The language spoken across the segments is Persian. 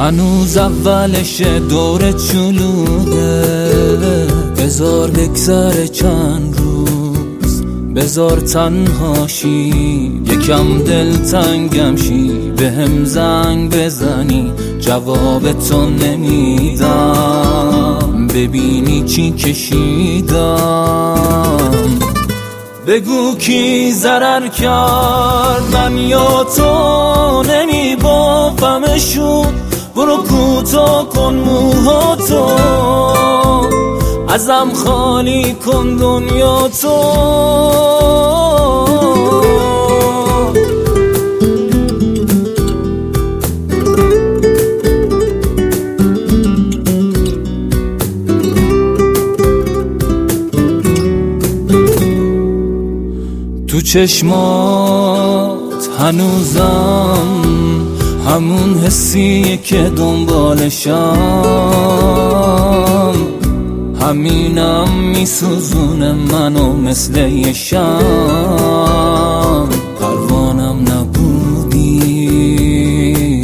هنوز اولش دور چلوده، بذار بگذره چند روز، بذار تنهاشی یکم دلتنگم شی، بهم زنگ بزنی جواب تو نمیدم، ببینی چی کشیدم. بگو کی ضرر کرد من یا تو، نمیبافمشون، برو کوتاه کن موهاتو، ازم خالی کن دنیا تو. تو چشمات هنوزم همون حسیه که دنبالشم، همینم میسوزونه منو مثل یه شم، پروانم نبودی.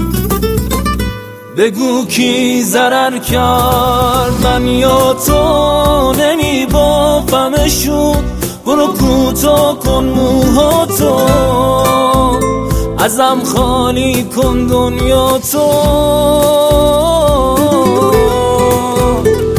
بگو کی ضرر کرد من یا تو، نمیبافمشون، برو کوتاه کن موهاتو، ازم خالی کن دنیا تو.